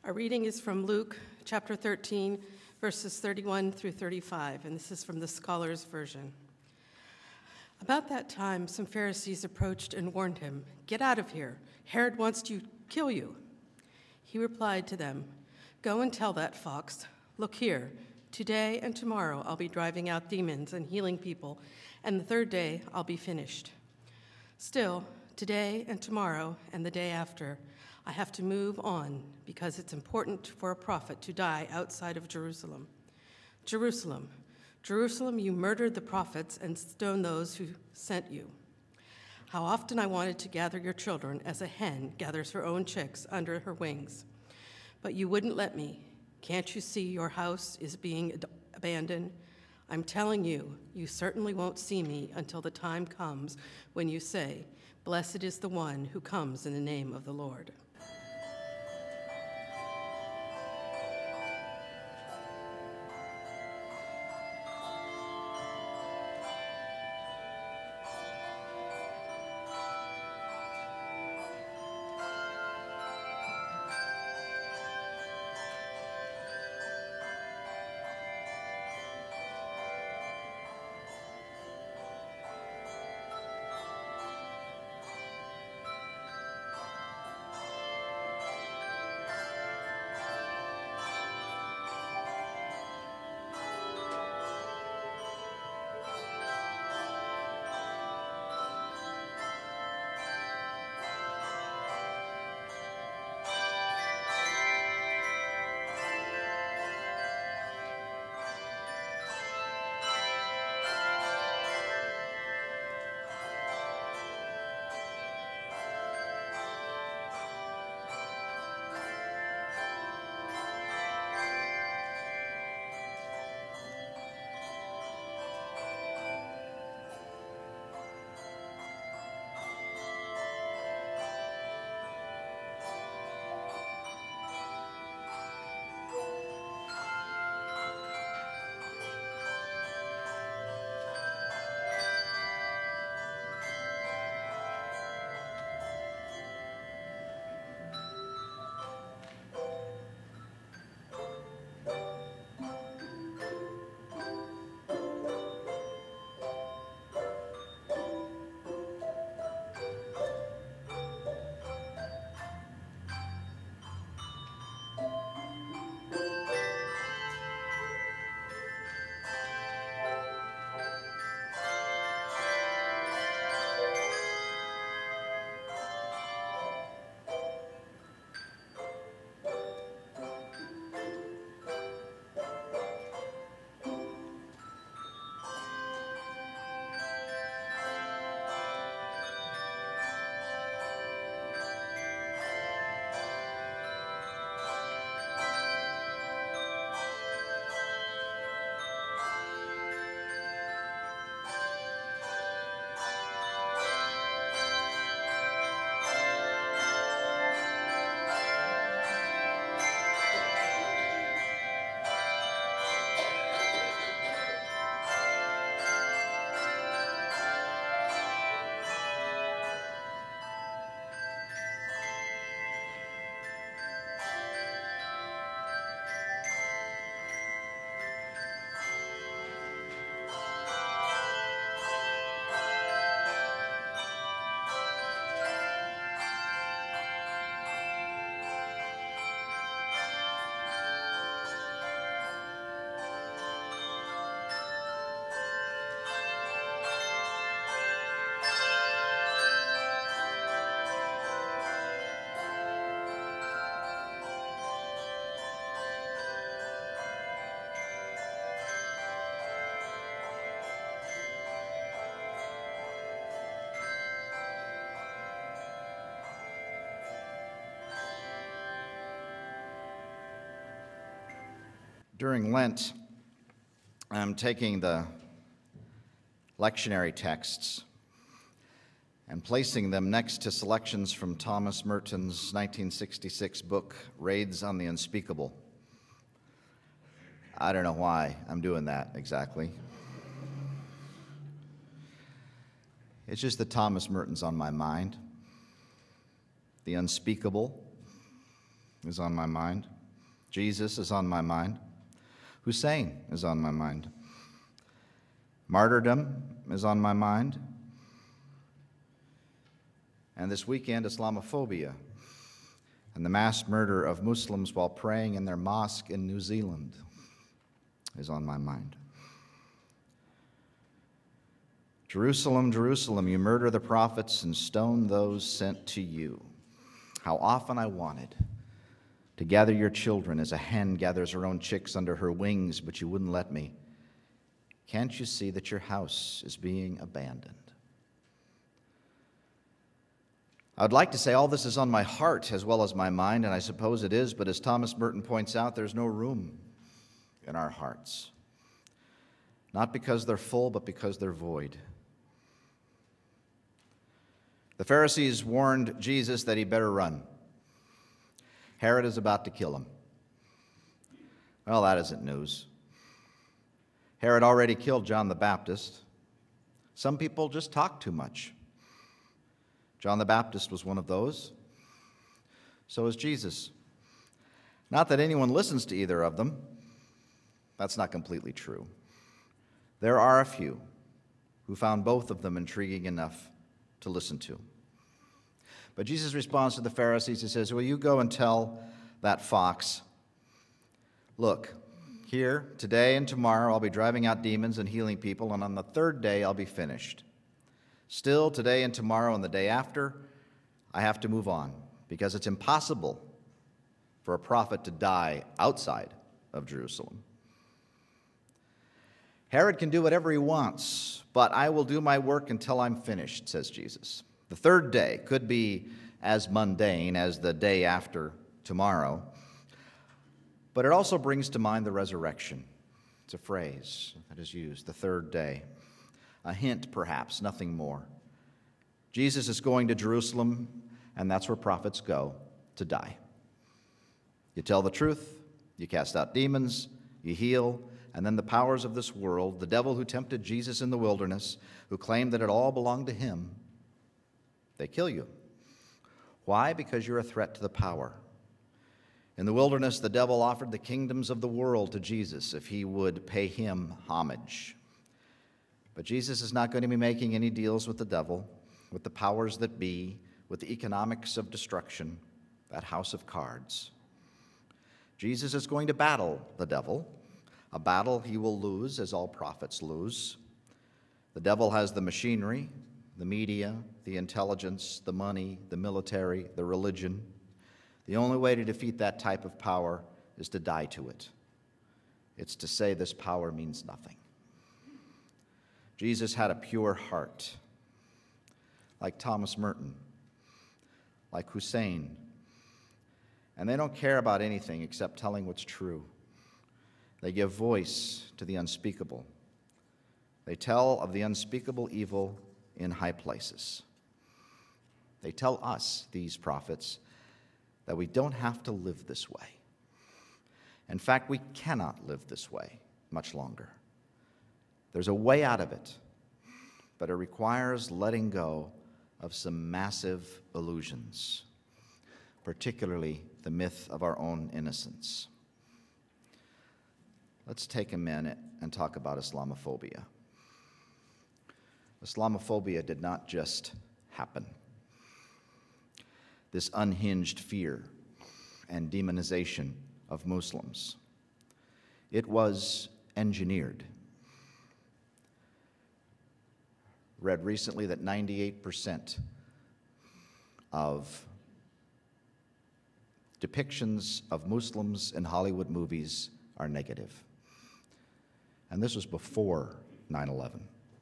Our reading is from Luke chapter 13, verses 31 through 35, and this is from the Scholars Version. About that time, some Pharisees approached and warned him, "Get out of here. Herod wants to kill you." He replied to them, "Go and tell that fox, look here, today and tomorrow I'll be driving out demons and healing people, and the third day I'll be finished. Still, today and tomorrow and the day after, I have to move on because it's important for a prophet to die outside of Jerusalem. Jerusalem, Jerusalem, you murdered the prophets and stoned those who sent you. How often I wanted to gather your children as a hen gathers her own chicks under her wings. But you wouldn't let me. Can't you see your house is being abandoned? I'm telling you, you certainly won't see me until the time comes when you say, 'Blessed is the one who comes in the name of the Lord.'" During Lent, I'm taking the lectionary texts and placing them next to selections from Thomas Merton's 1966 book, Raids on the Unspeakable. I don't know why I'm doing that exactly. It's just that Thomas Merton's on my mind. The unspeakable is on my mind. Jesus is on my mind. Hussein is on my mind. Martyrdom is on my mind. And this weekend, Islamophobia and the mass murder of Muslims while praying in their mosque in New Zealand is on my mind. Jerusalem, Jerusalem, you murder the prophets and stone those sent to you. How often I wanted to gather your children as a hen gathers her own chicks under her wings, but you wouldn't let me. Can't you see that your house is being abandoned? I would like to say all this is on my heart as well as my mind, and I suppose it is, but as Thomas Merton points out, there's no room in our hearts. Not because they're full, but because they're void. The Pharisees warned Jesus that he better run. Herod is about to kill him. Well, that isn't news. Herod already killed John the Baptist. Some people just talk too much. John the Baptist was one of those. So is Jesus. Not that anyone listens to either of them. That's not completely true. There are a few who found both of them intriguing enough to listen to. But Jesus responds to the Pharisees. He says, "Well, you go and tell that fox, look, here, today and tomorrow, I'll be driving out demons and healing people, and on the third day, I'll be finished. Still, today and tomorrow and the day after, I have to move on, because it's impossible for a prophet to die outside of Jerusalem. Herod can do whatever he wants, but I will do my work until I'm finished," says Jesus. The third day could be as mundane as the day after tomorrow, but it also brings to mind the resurrection. It's a phrase that is used, the third day. A hint, perhaps, nothing more. Jesus is going to Jerusalem, and that's where prophets go to die. You tell the truth, you cast out demons, you heal, and then the powers of this world, the devil who tempted Jesus in the wilderness, who claimed that it all belonged to him, they kill you. Why? Because you're a threat to the power. In the wilderness, the devil offered the kingdoms of the world to Jesus if he would pay him homage. But Jesus is not going to be making any deals with the devil, with the powers that be, with the economics of destruction, that house of cards. Jesus is going to battle the devil, a battle he will lose, as all prophets lose. The devil has the machinery, the media, the intelligence, the money, the military, the religion. The only way to defeat that type of power is to die to it. It's to say this power means nothing. Jesus had a pure heart, like Thomas Merton, like Hussein, and they don't care about anything except telling what's true. They give voice to the unspeakable. They tell of the unspeakable evil in high places. They tell us, these prophets, that we don't have to live this way. In fact, we cannot live this way much longer. There's a way out of it, but it requires letting go of some massive illusions, particularly the myth of our own innocence. Let's take a minute and talk about Islamophobia. Islamophobia did not just happen. This unhinged fear and demonization of Muslims, it was engineered. Read recently that 98% of depictions of Muslims in Hollywood movies are negative. And this was before 9/11.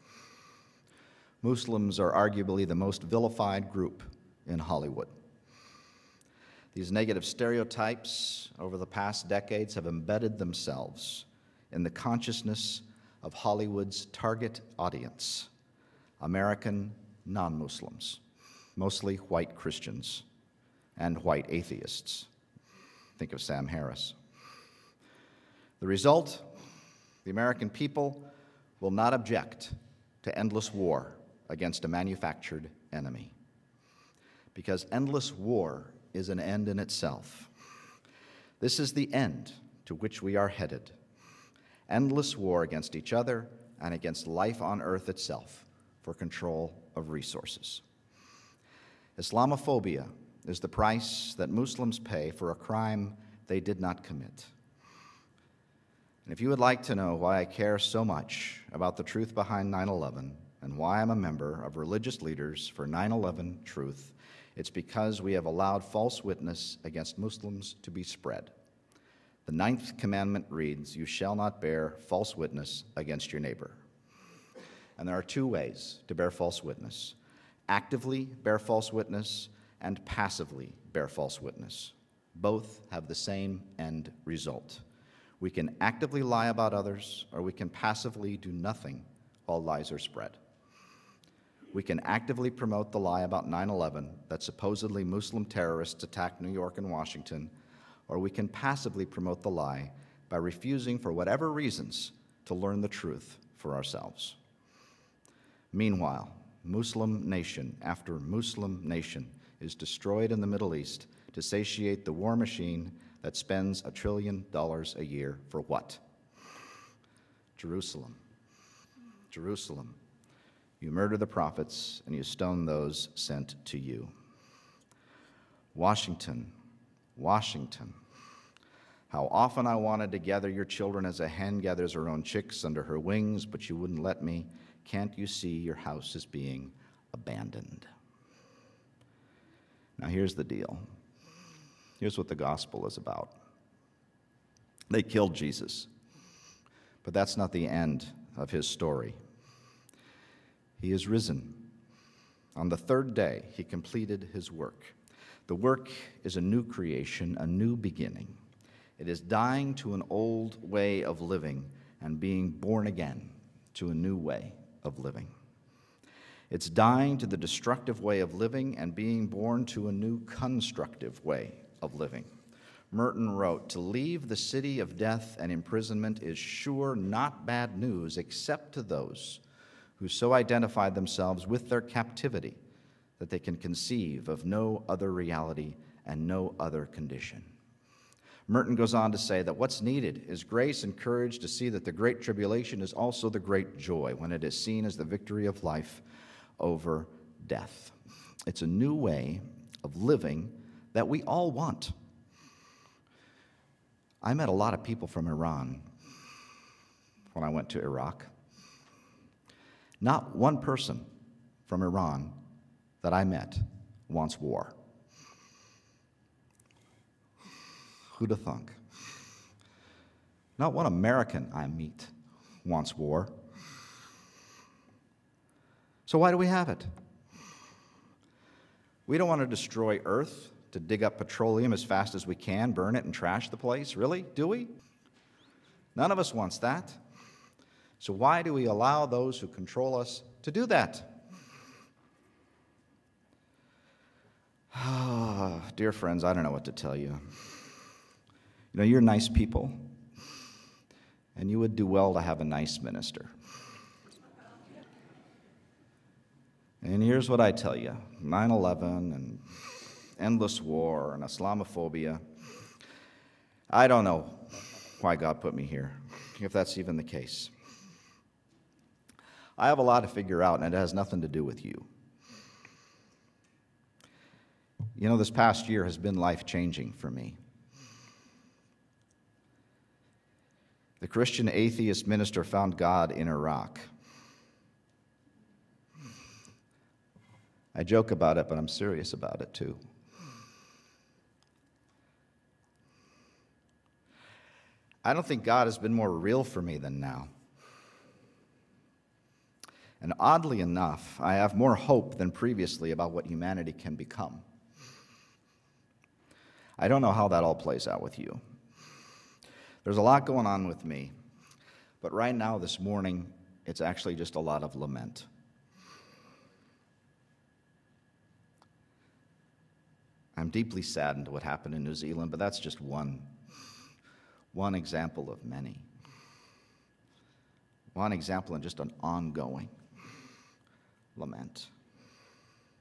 Muslims are arguably the most vilified group in Hollywood. These negative stereotypes over the past decades have embedded themselves in the consciousness of Hollywood's target audience, American non-Muslims, mostly white Christians and white atheists. Think of Sam Harris. The result, the American people will not object to endless war against a manufactured enemy, because endless war is an end in itself. This is the end to which we are headed. Endless war against each other and against life on earth itself for control of resources. Islamophobia is the price that Muslims pay for a crime they did not commit. And if you would like to know why I care so much about the truth behind 9/11 and why I'm a member of Religious Leaders for 9/11 Truth, it's because we have allowed false witness against Muslims to be spread. The 9th commandment reads, "You shall not bear false witness against your neighbor." And there are two ways to bear false witness: actively bear false witness and passively bear false witness. Both have the same end result. We can actively lie about others, or we can passively do nothing while lies are spread. We can actively promote the lie about 9/11 that supposedly Muslim terrorists attacked New York and Washington, or we can passively promote the lie by refusing, for whatever reasons, to learn the truth for ourselves. Meanwhile, Muslim nation after Muslim nation is destroyed in the Middle East to satiate the war machine that spends $1 trillion a year for what? Jerusalem. Jerusalem. You murder the prophets and you stone those sent to you. Washington. Washington. How often I wanted to gather your children as a hen gathers her own chicks under her wings, but you wouldn't let me. Can't you see your house is being abandoned? Now here's the deal. Here's what the gospel is about. They killed Jesus, but that's not the end of his story. He is risen. On the third day, he completed his work. The work is a new creation, a new beginning. It is dying to an old way of living and being born again to a new way of living. It's dying to the destructive way of living and being born to a new constructive way of living. Merton wrote, "To leave the city of death and imprisonment is sure not bad news, except to those who so identify themselves with their captivity that they can conceive of no other reality and no other condition." Merton goes on to say that what's needed is grace and courage to see that the great tribulation is also the great joy when it is seen as the victory of life over death. It's a new way of living that we all want. I met a lot of people from Iran when I went to Iraq. Not one person from Iran that I met wants war. Who'd have thunk? Not one American I meet wants war. So why do we have it? We don't want to destroy Earth to dig up petroleum as fast as we can, burn it, and trash the place. Really? Do we? None of us wants that. So why do we allow those who control us to do that? Dear friends, I don't know what to tell you. You know, you're nice people, and you would do well to have a nice minister. And here's what I tell you. 9/11 and endless war and Islamophobia. I don't know why God put me here, if that's even the case. I have a lot to figure out, and it has nothing to do with you. You know, this past year has been life-changing for me. The Christian atheist minister found God in Iraq. I joke about it, but I'm serious about it too. I don't think God has been more real for me than now. And oddly enough, I have more hope than previously about what humanity can become. I don't know how that all plays out with you. There's a lot going on with me, but right now, this morning, it's actually just a lot of lament. I'm deeply saddened at what happened in New Zealand, but that's just one example of many. One example in just an ongoing lament.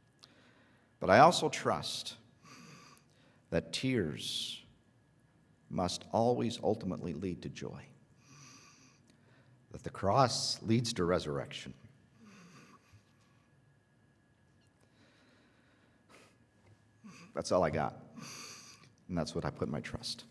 But I also trust that tears must always ultimately lead to joy. That the cross leads to resurrection. That's all I got. And that's what I put my trust.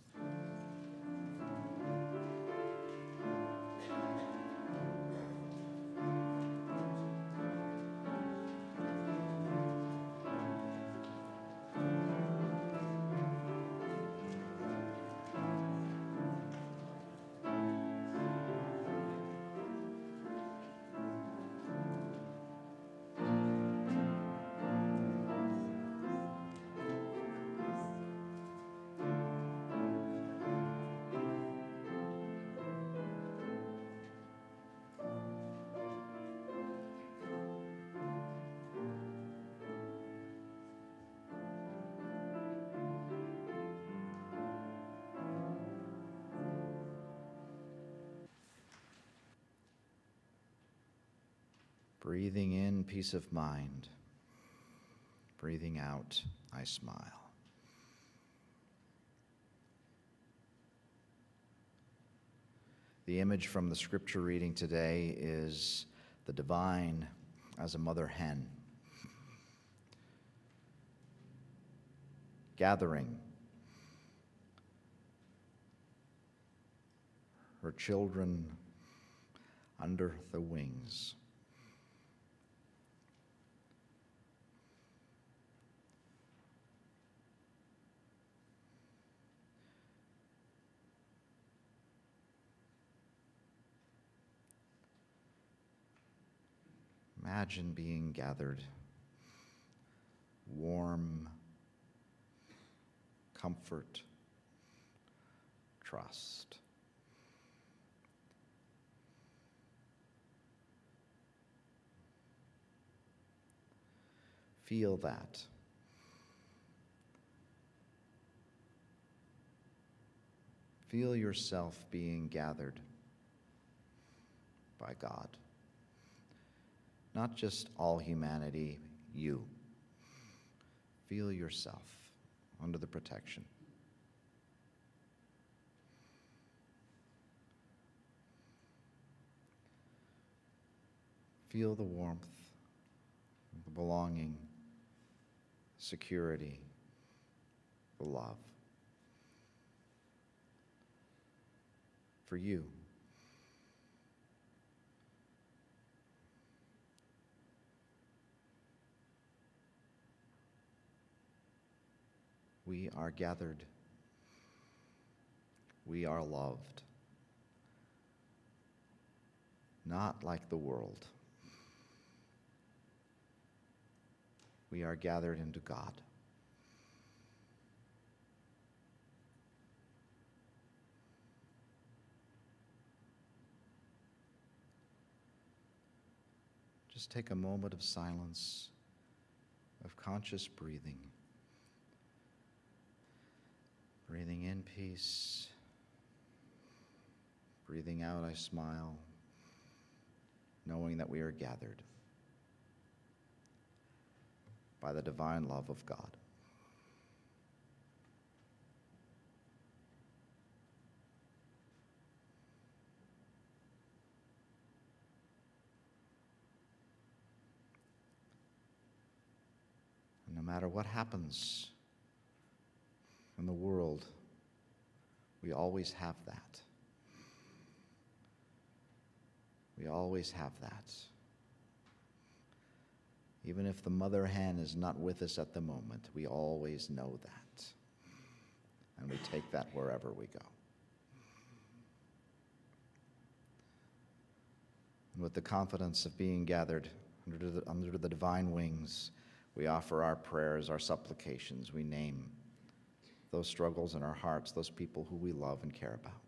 Breathing in, peace of mind. Breathing out, I smile. The image from the scripture reading today is the divine as a mother hen, gathering her children under the wings. Imagine being gathered, warm, comfort, trust. Feel that. Feel yourself being gathered by God. Not just all humanity, you. Feel yourself under the protection. Feel the warmth, the belonging, security, the love. For you. We are gathered. We are loved. Not like the world. We are gathered into God. Just take a moment of silence, of conscious breathing. Breathing in peace. Breathing out, I smile, knowing that we are gathered by the divine love of God. And no matter what happens in the world, we always have that. We always have that. Even if the mother hen is not with us at the moment, we always know that. And we take that wherever we go. And with the confidence of being gathered under the divine wings, we offer our prayers, our supplications. We name those struggles in our hearts, those people who we love and care about.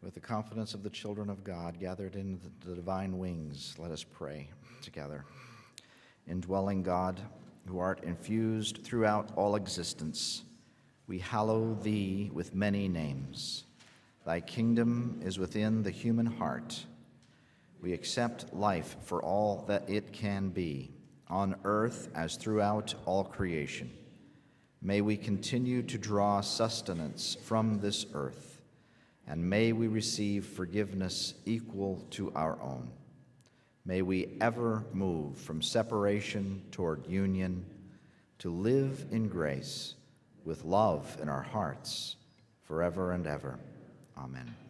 With the confidence of the children of God gathered in the divine wings, let us pray together. Indwelling God, who art infused throughout all existence, we hallow thee with many names. Thy kingdom is within the human heart. We accept life for all that it can be, on earth as throughout all creation. May we continue to draw sustenance from this earth, and may we receive forgiveness equal to our own. May we ever move from separation toward union, to live in grace with love in our hearts forever and ever. Amen.